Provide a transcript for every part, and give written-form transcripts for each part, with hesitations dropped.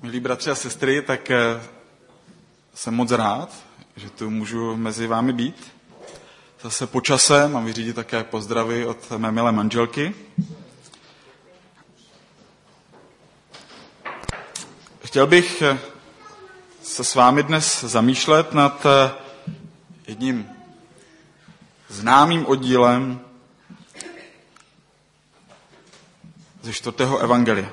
Milí bratři a sestry, tak jsem moc rád, že tu můžu mezi vámi být. Zase po čase mám vyřídit také pozdravy od mé milé manželky. Chtěl bych se s vámi dnes zamýšlet nad jedním známým oddílem ze 4. evangelia.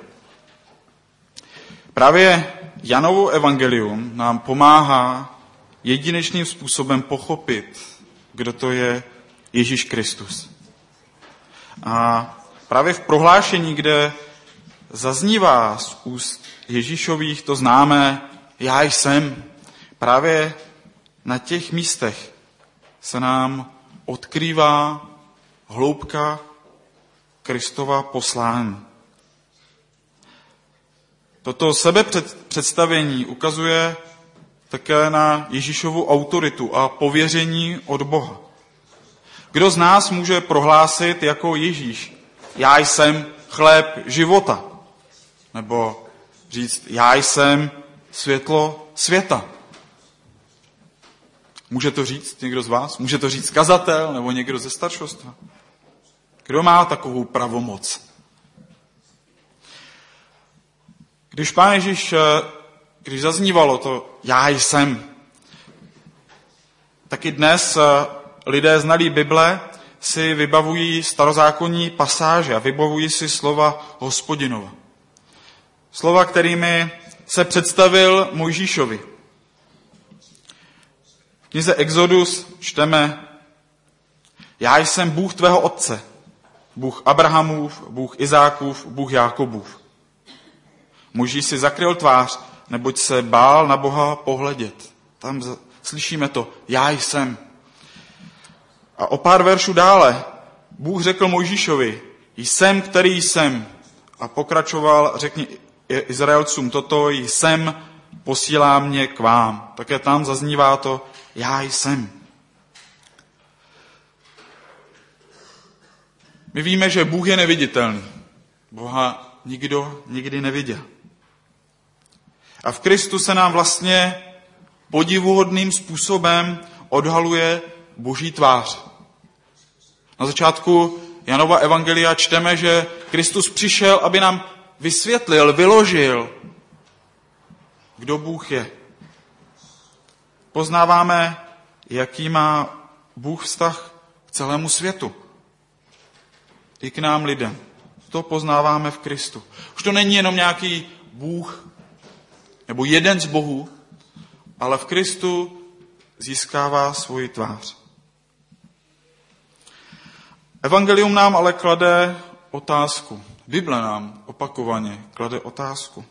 Právě Janovo evangelium nám pomáhá jedinečným způsobem pochopit, kdo to je Ježíš Kristus. A právě v prohlášení, kde zaznívá z úst Ježíšových to známé já jsem, právě na těch místech se nám odkrývá hloubka Kristova poslání. Toto sebepředstavení ukazuje také na Ježíšovu autoritu a pověření od Boha. Kdo z nás může prohlásit jako Ježíš, já jsem chléb života, nebo říct, já jsem světlo světa? Může to říct někdo z vás? Může to říct kazatel nebo někdo ze staršostva? Kdo má takovou pravomoc? Když Pán Ježíš, když zaznívalo to já jsem, tak i dnes lidé znalí Bible si vybavují starozákonní pasáže a vybavují si slova Hospodinova. Slova, kterými se představil Mojžíšovi. V knize Exodus čteme, já jsem Bůh tvého otce, Bůh Abrahamův, Bůh Izákův, Bůh Jákobův. Mojžíš si zakryl tvář, neboť se bál na Boha pohledět. Tam slyšíme to, já jsem. A o pár veršů dále Bůh řekl Mojžíšovi, jsem, který jsem. A pokračoval, řekni Izraelcům toto, jsem, posílá mě k vám. Také tam zaznívá to, já jsem. My víme, že Bůh je neviditelný. Boha nikdo nikdy neviděl. A v Kristu se nám vlastně podivuhodným způsobem odhaluje Boží tvář. Na začátku Janova evangelia čteme, že Kristus přišel, aby nám vysvětlil, vyložil, kdo Bůh je. Poznáváme, jaký má Bůh vztah k celému světu. I k nám lidem. To poznáváme v Kristu. Už to není jenom nějaký Bůh, nebo jeden z bohů, ale v Kristu získává svoji tvář. Evangelium nám ale klade otázku. Bible nám opakovaně klade otázku.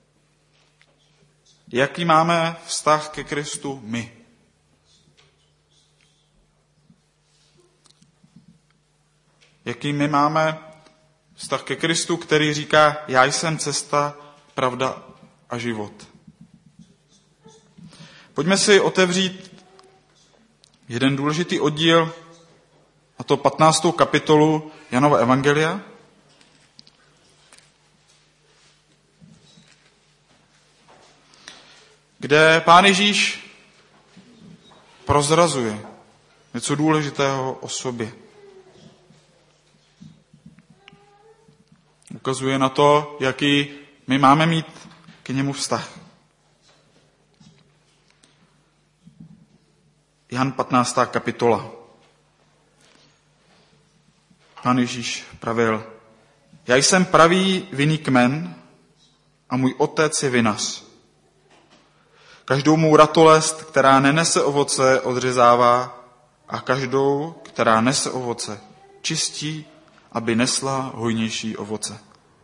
Jaký máme vztah ke Kristu my? Jaký my máme vztah ke Kristu, který říká, já jsem cesta, pravda a život. Pojďme si otevřít jeden důležitý oddíl, a to 15. kapitolu Janova evangelia, kde Pán Ježíš prozrazuje něco důležitého o sobě. Ukazuje na to, jaký my máme mít k němu vztah. Jan 15. kapitola. Pán Ježíš pravil, já jsem pravý vinný kmen a můj otec je vinař. Každou mou ratolest, která nenese ovoce, odřezává a každou, která nese ovoce, čistí, aby nesla hojnější ovoce.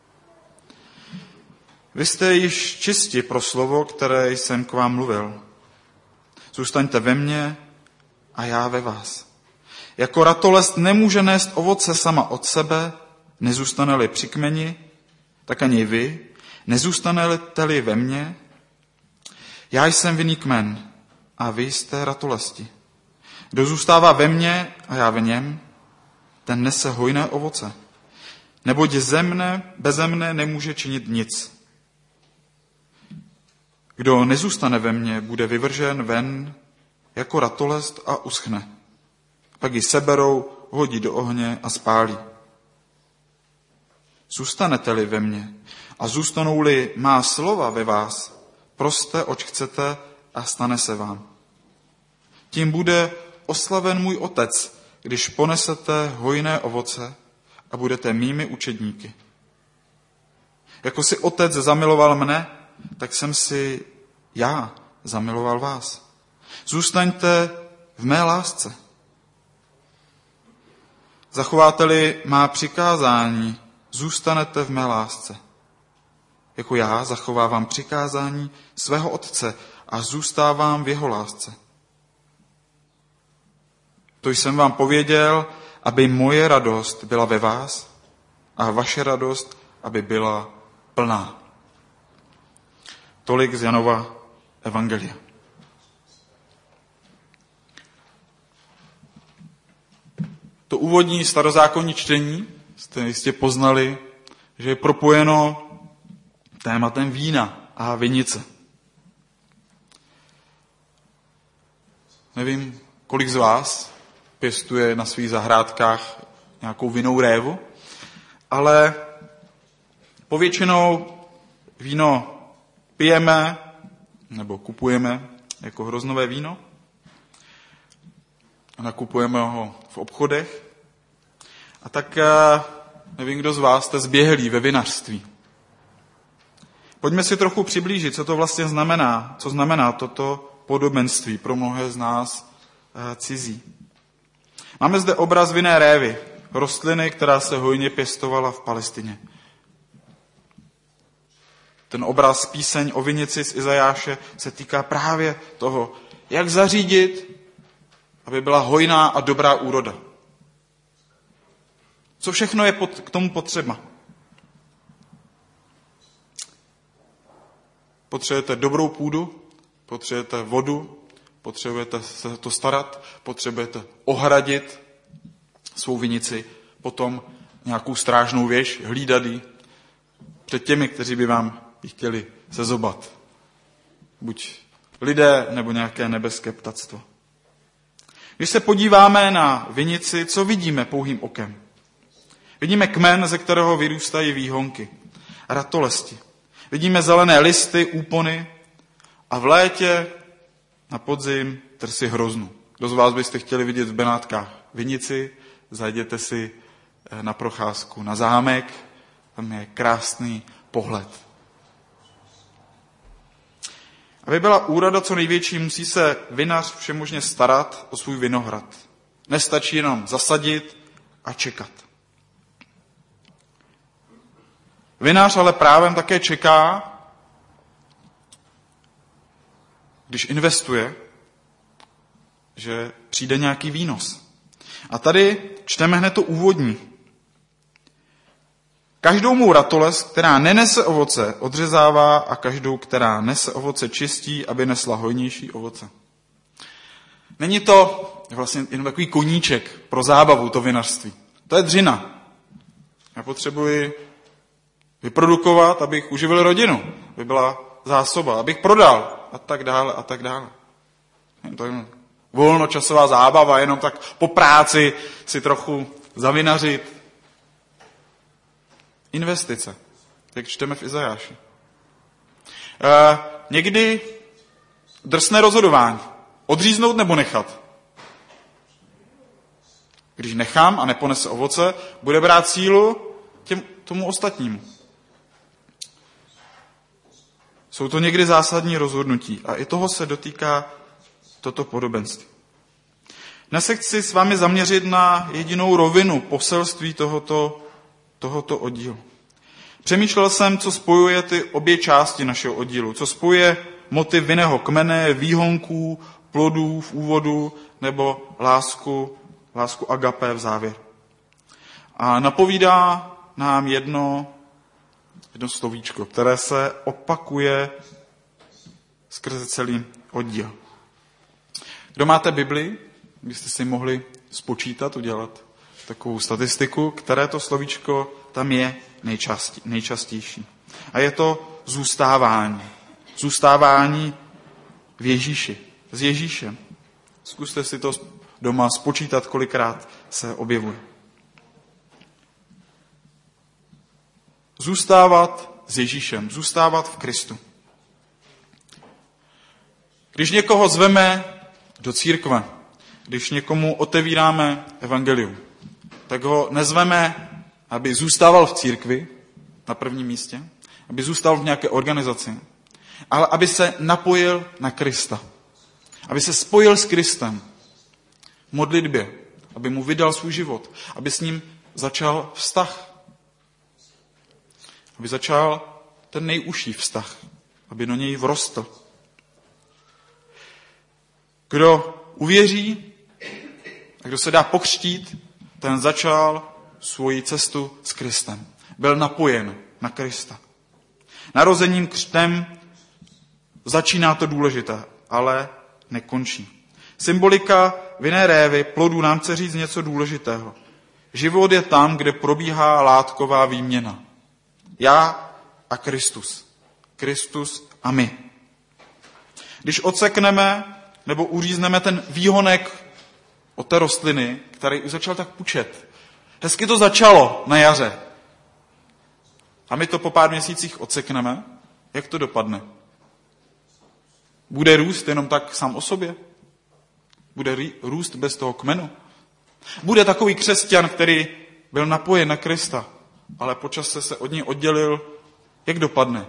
Vy jste již čisti pro slovo, které jsem k vám mluvil. Zůstaňte ve mně a já ve vás. Jako ratolest nemůže nést ovoce sama od sebe, nezůstane-li při kmeni, tak ani vy, nezůstanete-li ve mně. Já jsem vinný kmen a vy jste ratolesti. Kdo zůstává ve mně a já v něm, ten nese hojné ovoce. Neboť beze mne nemůže činit nic. Kdo nezůstane ve mně, bude vyvržen ven jako ratolest a uschne. Pak ji seberou, hodí do ohně a spálí. Zůstanete-li ve mně a zůstanou-li má slova ve vás, proste, oč chcete a stane se vám. Tím bude oslaven můj Otec, když ponesete hojné ovoce a budete mými učedníky. Jako si Otec zamiloval mne, tak jsem si já zamiloval vás. Zůstaňte v mé lásce. Zachováte-li má přikázání, zůstanete v mé lásce. Jako já zachovávám přikázání svého Otce a zůstávám v jeho lásce. To jsem vám pověděl, aby moje radost byla ve vás a vaše radost, aby byla plná. Tolik z Janova evangelia. To úvodní starozákonní čtení jste jistě poznali, že je propojeno tématem vína a vinice. Nevím, kolik z vás pěstuje na svých zahrádkách nějakou vinnou révu, ale povětšinou víno pijeme nebo kupujeme jako hroznové víno a nakupujeme ho v obchodech. A tak nevím, kdo z vás jste zběhlí ve vinařství. Pojďme si trochu přiblížit, co to vlastně znamená, co znamená toto podobenství pro mnohé z nás cizí. Máme zde obraz vinné révy, rostliny, která se hojně pěstovala v Palestině. Ten obraz, píseň o vinici z Izajáše se týká právě toho, jak zařídit, aby byla hojná a dobrá úroda. Co všechno je k tomu potřeba? Potřebujete dobrou půdu, potřebujete vodu, potřebujete se to starat, potřebujete ohradit svou vinici, potom nějakou strážnou věž, hlídat ji před těmi, kteří by vám ji chtěli sezobat. Buď lidé, nebo nějaké nebeské ptactvo. Když se podíváme na vinici, co vidíme pouhým okem? Vidíme kmen, ze kterého vyrůstají výhonky, ratolesti. Vidíme zelené listy, úpony a v létě na podzim trsy hroznu. Kdo z vás byste chtěli vidět v Benátkách vinici, zajděte si na procházku na zámek, tam je krásný pohled. Aby byla úroda co největší, musí se vinař všemožně starat o svůj vinohrad. Nestačí jenom zasadit a čekat. Vinař ale právem také čeká, když investuje, že přijde nějaký výnos. A tady čteme hned to úvodní. Každou mou ratolest, která nenese ovoce, odřezává a každou, která nese ovoce, čistí, aby nesla hojnější ovoce. Není to vlastně jen takový koníček pro zábavu, to vinařství. To je dřina. Já potřebuji vyprodukovat, abych uživil rodinu, aby byla zásoba, abych prodal a tak dále a tak dále. To je volnočasová zábava, jenom tak po práci si trochu zavinařit. Investice, jak čteme v Izajáši. Někdy drsné rozhodování. Odříznout nebo nechat. Když nechám a neponese ovoce, bude brát sílu tomu ostatnímu. Jsou to někdy zásadní rozhodnutí a i toho se dotýká toto podobenství. Dnes se chci s vámi zaměřit na jedinou rovinu poselství tohoto oddílu. Přemýšlel jsem, co spojuje ty obě části našeho oddílu, co spojuje motiv vinného kmene, výhonků, plodů v úvodu nebo lásku agapé v závěr. A napovídá nám jedno slovíčko, které se opakuje skrze celý oddíl. Kdo máte Bibli, byste si mohli spočítat, udělat takovou statistiku, které to slovíčko tam je nejčastější. A je to zůstávání. Zůstávání v Ježíši, s Ježíšem. Zkuste si to doma spočítat, kolikrát se objevuje. Zůstávat s Ježíšem, zůstávat v Kristu. Když někoho zveme do církve, když někomu otevíráme evangelium, tak ho nezveme, aby zůstával v církvi na prvním místě, aby zůstal v nějaké organizaci, ale aby se napojil na Krista. Aby se spojil s Kristem v modlitbě, aby mu vydal svůj život, aby s ním začal vztah. Aby začal ten nejužší vztah, aby do něj vrostl. Kdo uvěří a kdo se dá pokřtít, ten začal svoji cestu s Kristem. Byl napojen na Krista. Narozením křtem začíná to důležité, ale nekončí. Symbolika vinné révy plodů nám chce říct něco důležitého. Život je tam, kde probíhá látková výměna. Já a Kristus. Kristus a my. Když odsekneme nebo uřízneme ten výhonek od té rostliny, který už začal tak pučet. Hezky to začalo na jaře. A my to po pár měsících odsekneme. Jak to dopadne? Bude růst jenom tak sám o sobě? Bude růst bez toho kmenu? Bude takový křesťan, který byl napojen na Krista, ale po čase se od něj oddělil? Jak dopadne?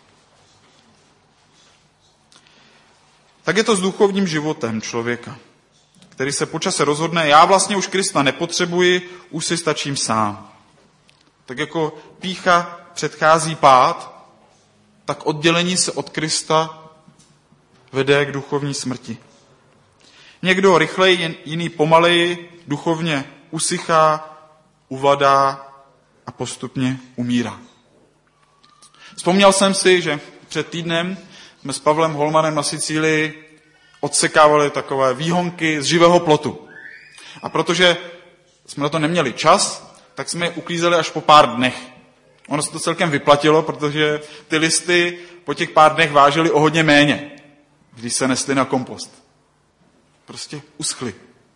Tak je to s duchovním životem člověka, který se po čase rozhodne, já vlastně už Krista nepotřebuji, už si stačím sám. Tak jako pýcha předchází pád, tak oddělení se od Krista vede k duchovní smrti. Někdo rychleji, jiný pomaleji, duchovně usychá, uvadá a postupně umírá. Vzpomněl jsem si, že před týdnem jsme s Pavlem Holmanem na Sicílii odsekávali takové výhonky z živého plotu. A protože jsme na to neměli čas, tak jsme je uklízeli až po pár dnech. Ono se to celkem vyplatilo, protože ty listy po těch pár dnech vážily o hodně méně, když se nesli na kompost. Prostě uschli.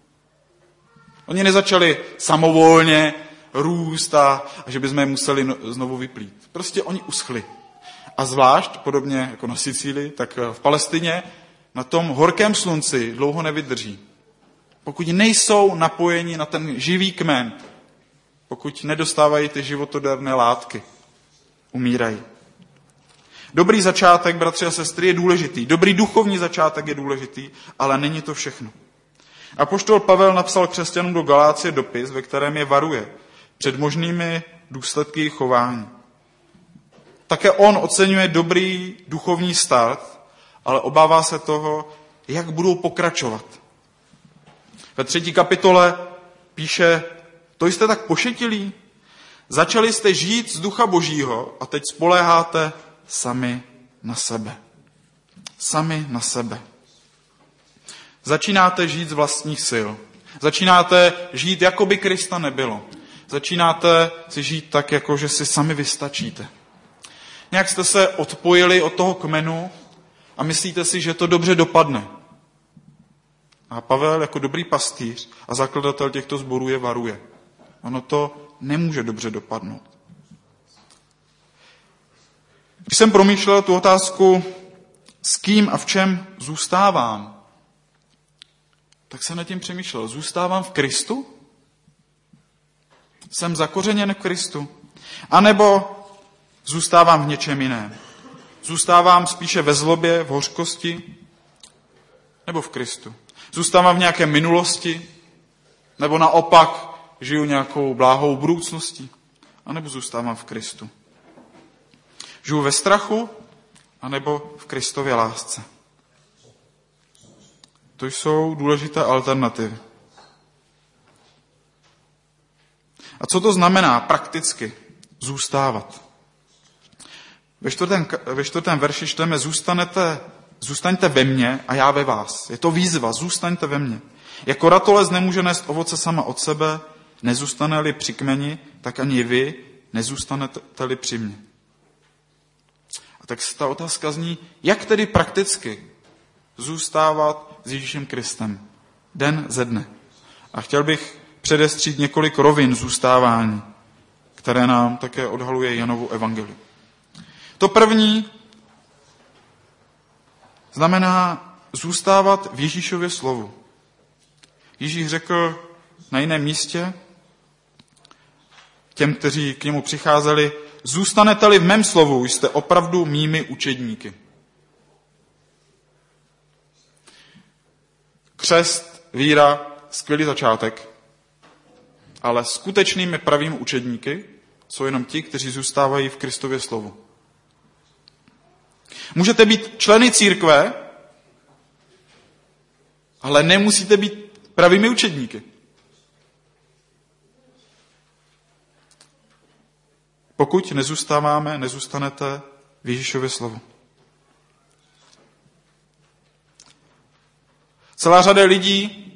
Oni nezačali samovolně růst a že bychom je museli znovu vyplít. Prostě oni uschli. A zvlášť, podobně jako na Sicílii, tak v Palestině na tom horkém slunci dlouho nevydrží. Pokud nejsou napojeni na ten živý kmen, pokud nedostávají ty životodarné látky, umírají. Dobrý začátek, bratři a sestry, je důležitý. Dobrý duchovní začátek je důležitý, ale není to všechno. Apoštol Pavel napsal křesťanům do Galácie dopis, ve kterém je varuje před možnými důsledky chování. Také on oceňuje dobrý duchovní start, ale obává se toho, jak budou pokračovat. Ve 3. kapitole píše, to jste tak pošetilí, začali jste žít z ducha božího a teď spoléháte sami na sebe. Sami na sebe. Začínáte žít z vlastních sil. Začínáte žít, jako by Krista nebylo. Začínáte si žít tak, jako že si sami vystačíte. Nějak jste se odpojili od toho kmenu a myslíte si, že to dobře dopadne. A Pavel jako dobrý pastýř a zakladatel těchto sborů je varuje. Ono to nemůže dobře dopadnout. Když jsem promýšlel tu otázku, s kým a v čem zůstávám, tak jsem nad tím přemýšlel. Zůstávám v Kristu? Jsem zakořeněn v Kristu? A nebo zůstávám v něčem jiném? Zůstávám spíše ve zlobě, v hořkosti? Nebo v Kristu? Zůstávám v nějaké minulosti? Nebo naopak žiju nějakou bláhou budoucností? A nebo zůstávám v Kristu? Žiju ve strachu? A nebo v Kristově lásce? To jsou důležité alternativy. A co to znamená prakticky zůstávat? Ve 4. verši čteme, zůstaňte ve mně a já ve vás. Je to výzva, zůstaňte ve mně. Jako ratolest nemůže nést ovoce sama od sebe, nezůstane-li při kmeni, tak ani vy nezůstanete-li při mně. A tak ta otázka zní, jak tedy prakticky zůstávat s Ježíšem Kristem den ze dne. A chtěl bych předestřít několik rovin zůstávání, které nám také odhaluje Janovo evangelium. To první znamená zůstávat v Ježíšově slovu. Ježíš řekl na jiném místě těm, kteří k němu přicházeli, zůstanete-li v mém slovu, jste opravdu mými učedníky. Křest, víra, skvělý začátek, ale skutečnými pravými učedníky jsou jenom ti, kteří zůstávají v Kristově slovu. Můžete být členy církve, ale nemusíte být pravými učedníky. Pokud nezůstanete v Ježíšově slovu. Celá řada lidí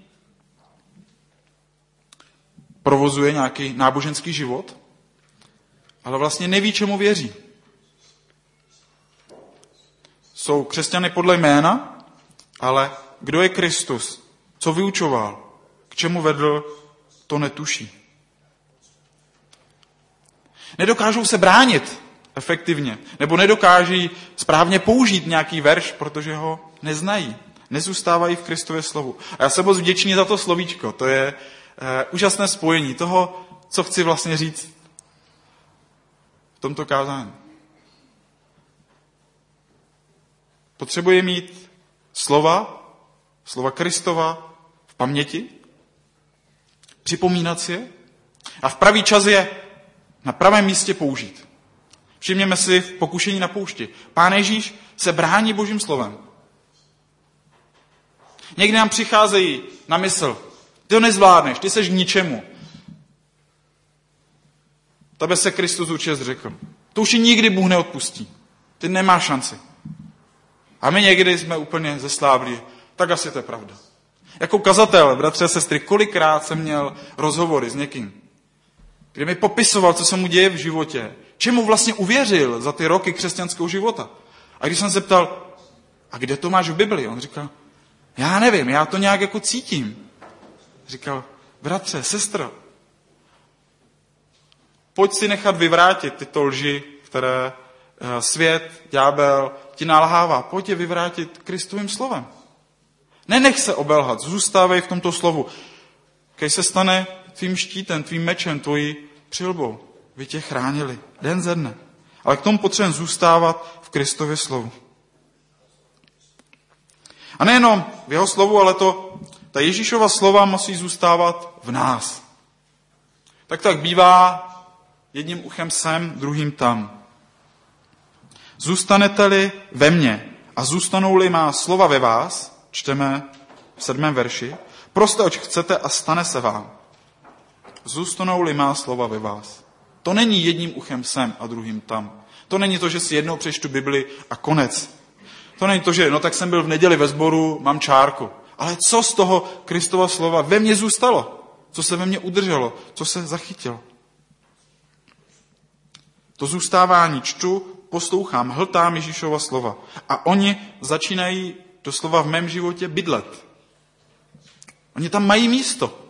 provozuje nějaký náboženský život, ale vlastně neví, čemu věří. Jsou křesťany podle jména, ale kdo je Kristus, co vyučoval, k čemu vedl, to netuší. Nedokážou se bránit efektivně, nebo nedokáží správně použít nějaký verš, protože ho neznají. Nezůstávají v Kristově slovu. A já jsem moc vděčný za to slovíčko. To je úžasné spojení toho, co chci vlastně říct v tomto kázání. Potřebuje mít slova Kristova v paměti, připomínat si je a v pravý čas je na pravém místě použít. Všimněme si v pokušení na poušti. Pán Ježíš se brání Božím slovem. Někdy nám přicházejí na mysl, ty ho nezvládneš, ty seš k ničemu. Tebe se Kristus určitě zřekl. To už ji nikdy Bůh neodpustí. Ty nemáš šanci. A my někdy jsme úplně zesláblí. Tak asi to je pravda. Jako kazatel, bratři a sestry, kolikrát jsem měl rozhovory s někým, kde mi popisoval, co se mu děje v životě, čemu vlastně uvěřil za ty roky křesťanského života. A když jsem se ptal, a kde to máš v Bibli? On říkal, já nevím, já to nějak jako cítím. Říkal, bratře, sestro, pojď si nechat vyvrátit tyto lži, které svět, ďábel ti nalhává. Pojď je vyvrátit Kristovým slovem. Nenech se obelhat, zůstávej v tomto slovu. Keď se stane tvým štítem, tvým mečem, tvojí přilbou. Vy tě chránili den ze dne. Ale k tomu potřebujeme zůstávat v Kristově slovu. A nejenom v jeho slovu, ale ta Ježíšova slova musí zůstávat v nás. Tak bývá jedním uchem sem, druhým tam. Zůstanete-li ve mně a zůstanou-li má slova ve vás, čteme v 7. verši, proste, oč chcete a stane se vám. Zůstanou-li má slova ve vás. To není jedním uchem sem a druhým tam. To není to, že si jednou přečtu Bibli a konec. To není to, že tak jsem byl v neděli ve sboru, mám čárku. Ale co z toho Kristova slova ve mně zůstalo? Co se ve mně udrželo? Co se zachytilo? To zůstávání čtu, poslouchám, hltám Ježíšova slova. A oni začínají doslova v mém životě bydlet. Oni tam mají místo.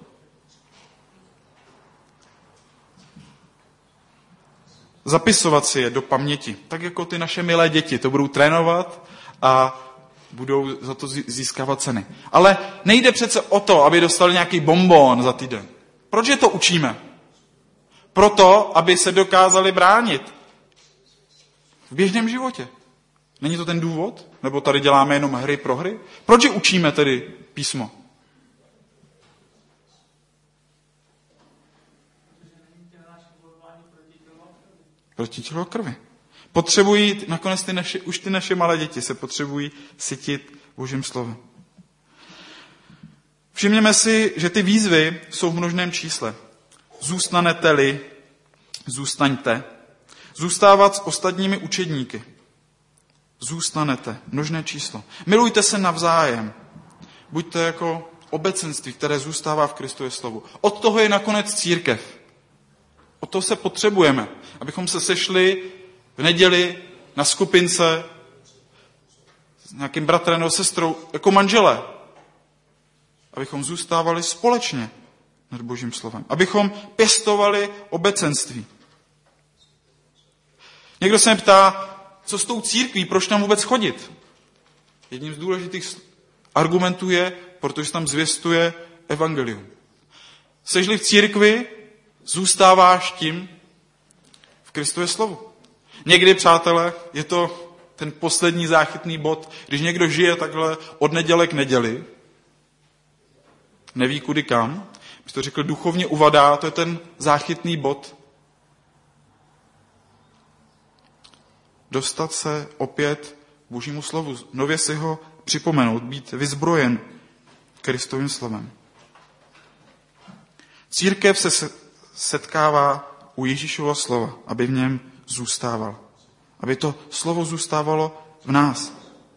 Zapisovat si je do paměti. Tak jako ty naše milé děti. To budou trénovat a budou za to získávat ceny. Ale nejde přece o to, aby dostali nějaký bonbon za týden. Proč je to učíme? Proto, aby se dokázali bránit v běžném životě. Není to ten důvod? Nebo tady děláme jenom hry pro hry? Proč je učíme tedy písmo? Proti tělu a krvi. Potřebují, nakonec ty naše malé děti se potřebují sytit Božím slovem. Všimněme si, že ty výzvy jsou v množném čísle. Zůstanete-li, zůstaňte. Zůstávat s ostatními učedníky. Zůstanete. Množné číslo. Milujte se navzájem. Buďte jako obecenství, které zůstává v Kristově slovu. Od toho je nakonec církev. Od toho se potřebujeme, abychom se sešli v neděli na skupince s nějakým bratrem nebo sestrou, jako manželé. Abychom zůstávali společně nad Božím slovem. Abychom pěstovali obecenství. Někdo se mě ptá, co s tou církví, proč tam vůbec chodit? Jedním z důležitých argumentů je, protože tam zvěstuje evangelium. Seš-li v církvi, zůstáváš tím v Kristově slovu. Někdy, přátelé, je to ten poslední záchytný bod, když někdo žije takhle od neděle k neděli, neví kudy kam, bych to řekl, duchovně uvadá, to je ten záchytný bod. Dostat se opět k Božímu slovu, nově si ho připomenout, být vyzbrojen Kristovým slovem. Církev se setkává u Ježíšova slova, aby v něm zůstával. Aby to slovo zůstávalo v nás.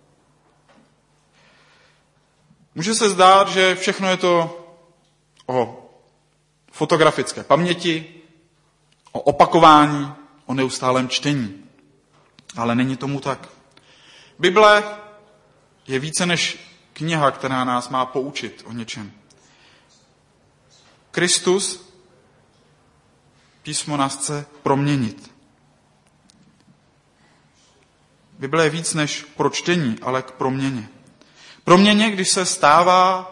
Může se zdát, že všechno je to o fotografické paměti, o opakování, o neustálém čtení. Ale není tomu tak. Bible je více než kniha, která nás má poučit o něčem. Kristus, písmo nás chce proměnit. Bible je víc než pro čtení, ale k proměně. Proměně, když se stává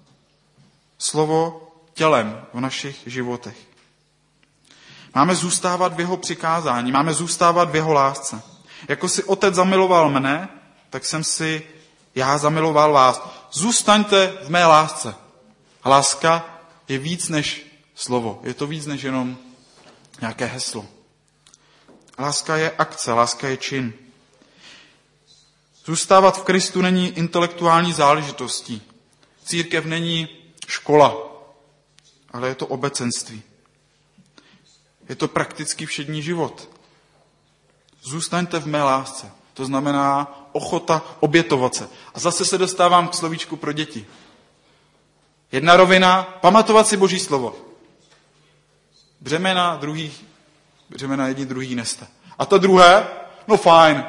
slovo tělem v našich životech. Máme zůstávat v jeho přikázání, máme zůstávat v jeho lásce. Jako si Otec zamiloval mne, tak jsem si já zamiloval vás. Zůstaňte v mé lásce. Láska je víc než slovo. Je to víc než jenom nějaké heslo. Láska je akce, láska je čin. Zůstávat v Kristu není intelektuální záležitostí. Církev není škola, ale je to obecenství. Je to praktický všední život. Zůstaňte v mé lásce. To znamená ochota obětovat se. A zase se dostávám k slovíčku pro děti. Jedna rovina, pamatovat si Boží slovo. Břemena jedni druhý neste. A to druhé, no fajn,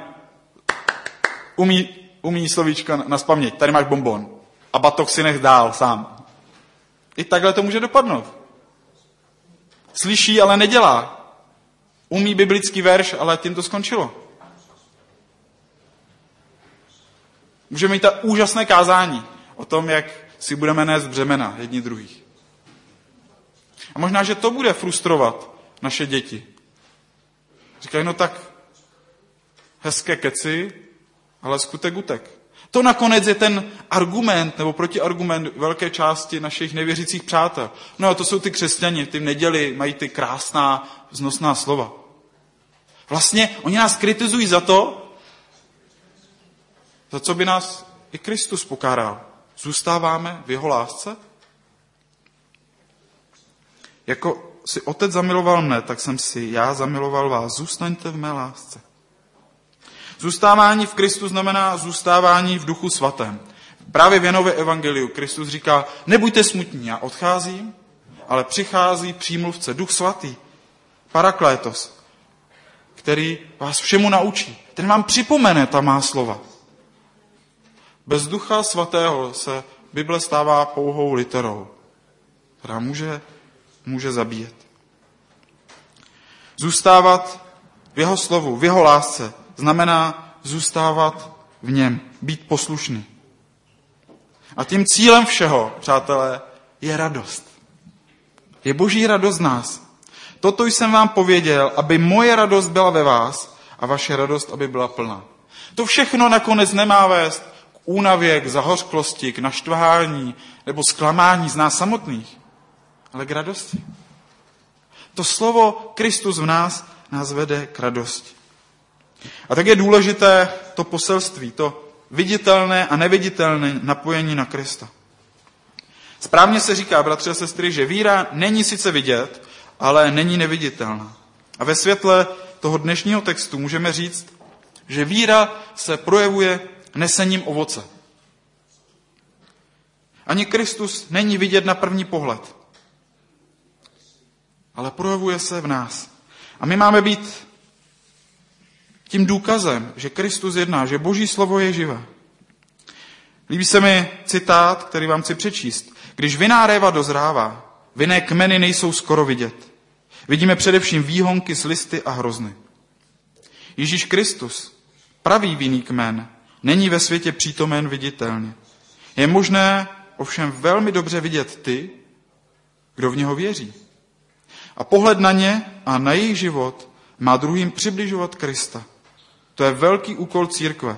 umí slovíčka nazpaměť, tady máš bonbon. A batoh si nech dál sám. I takhle to může dopadnout. Slyší, ale nedělá. Umí biblický verš, ale tím to skončilo. Můžeme mít ta úžasné kázání o tom, jak si budeme nést břemena jedni druhých. A možná, že to bude frustrovat naše děti. Říkají, no tak hezké keci, ale skutek utek. To nakonec je ten argument nebo protiargument velké části našich nevěřících přátel. No to jsou ty křesťani, ty v neděli mají ty krásná, vznosná slova. Vlastně oni nás kritizují za to, za co by nás i Kristus pokáral. Zůstáváme v jeho lásce? Jako si Otec zamiloval mne, tak jsem si já zamiloval vás. Zůstaňte v mé lásce. Zůstávání v Kristu znamená zůstávání v Duchu Svatém. Právě v Janově evangeliu Kristus říká, nebuďte smutní, já odcházím, ale přichází přímluvce, Duch Svatý, Paraklétos, který vás všemu naučí. Ten vám připomene ta má slova. Bez Ducha Svatého se Bible stává pouhou literou, která může zabíjet. Zůstávat v jeho slovu, v jeho lásce, znamená zůstávat v něm, být poslušný. A tím cílem všeho, přátelé, je radost. Je Boží radost z nás. Toto jsem vám pověděl, aby moje radost byla ve vás a vaše radost, aby byla plná. To všechno nakonec nemá vést k únavě, k zahořklosti, k naštvání nebo zklamání z nás samotných, ale k radosti. To slovo Kristus v nás vede k radosti. A tak je důležité to poselství, to viditelné a neviditelné napojení na Krista. Správně se říká, bratři a sestry, že víra není sice vidět, ale není neviditelná. A ve světle toho dnešního textu můžeme říct, že víra se projevuje nesením ovoce. Ani Kristus není vidět na první pohled, ale projevuje se v nás. A my máme být tím důkazem, že Kristus jedná, že Boží slovo je živé. Líbí se mi citát, který vám chci přečíst. Když vinná réva dozrává, vinné kmeny nejsou skoro vidět. Vidíme především výhonky z listy a hrozny. Ježíš Kristus, pravý vinný kmen, není ve světě přítomen viditelně. Je možné ovšem velmi dobře vidět ty, kdo v něho věří. A pohled na ně a na jejich život má druhým přibližovat Krista. To je velký úkol církve.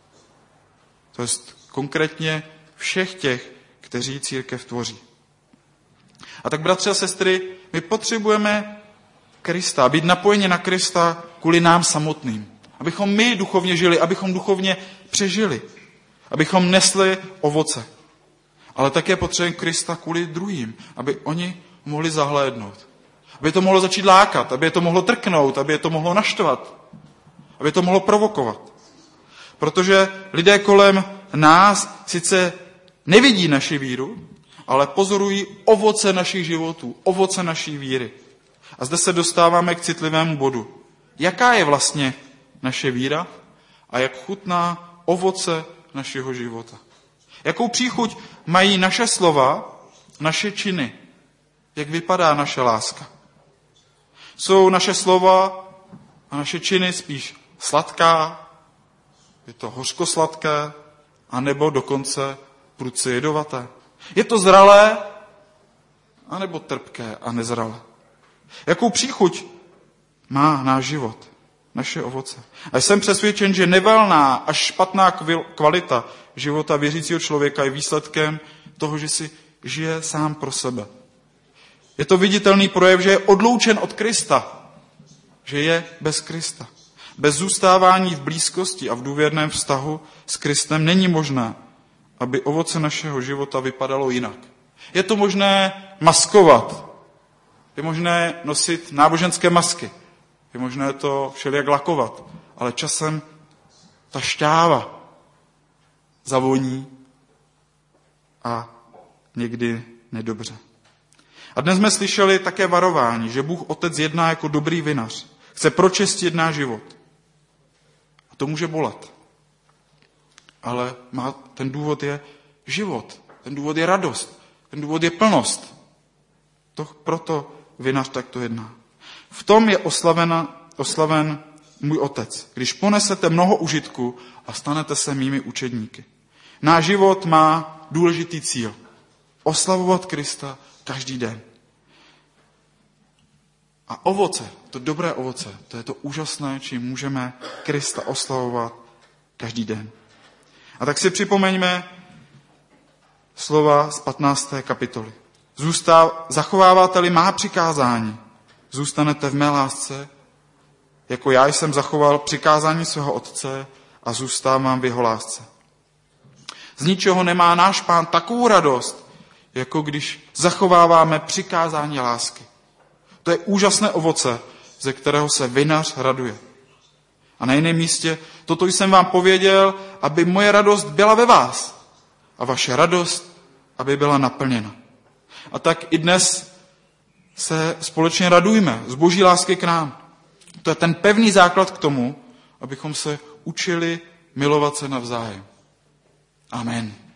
To je konkrétně všech těch, kteří církev tvoří. A tak, bratři a sestry, my potřebujeme Krista, být napojeni na Krista kvůli nám samotným. Abychom my duchovně žili, abychom duchovně přežili, abychom nesli ovoce. Ale také potřebujeme Krista kvůli druhým, aby oni mohli zahlédnout. Aby to mohlo začít lákat, aby je to mohlo trknout, aby je to mohlo naštvat, aby je to mohlo provokovat. Protože lidé kolem nás sice nevidí naši víru, ale pozorují ovoce našich životů, ovoce naší víry. A zde se dostáváme k citlivému bodu. Jaká je vlastně naše víra a jak chutná ovoce našeho života? Jakou příchuť mají naše slova, naše činy? Jak vypadá naše láska? Jsou naše slova a naše činy spíš sladká, je to hořkosladké, anebo dokonce prudce jedovaté? Je to zralé, anebo trpké a nezralé? Jakou příchuť má náš život, naše ovoce? A jsem přesvědčen, že nevalná až špatná kvalita života věřícího člověka je výsledkem toho, že si žije sám pro sebe. Je to viditelný projev, že je odloučen od Krista, že je bez Krista. Bez zůstávání v blízkosti a v důvěrném vztahu s Kristem není možné, aby ovoce našeho života vypadalo jinak. Je to možné maskovat, je možné nosit náboženské masky, je možné to všelijak lakovat, ale časem ta šťáva zavoní a někdy nedobře. A dnes jsme slyšeli také varování, že Bůh Otec jedná jako dobrý vinař. Chce pročistit náš život. A to může bolet. Ale ten důvod je život. Ten důvod je radost. Ten důvod je plnost. Proto vinař takto jedná. V tom je oslaven můj Otec, když ponesete mnoho užitku a stanete se mými učedníky. Náš život má důležitý cíl. Oslavovat Krista každý den. A ovoce, to dobré ovoce, to je to úžasné, čím můžeme Krista oslavovat každý den. A tak si připomeňme slova z 15. kapitoly. Zachováváte-li má přikázání, zůstanete v mé lásce, jako já jsem zachoval přikázání svého Otce a zůstávám v jeho lásce. Z ničeho nemá náš Pán takovou radost, jako když zachováváme přikázání lásky. To je úžasné ovoce, ze kterého se vinař raduje. A na jiném místě, toto jsem vám pověděl, aby moje radost byla ve vás a vaše radost, aby byla naplněna. A tak i dnes se společně radujme z Boží lásky k nám. To je ten pevný základ k tomu, abychom se učili milovat se navzájem. Amen.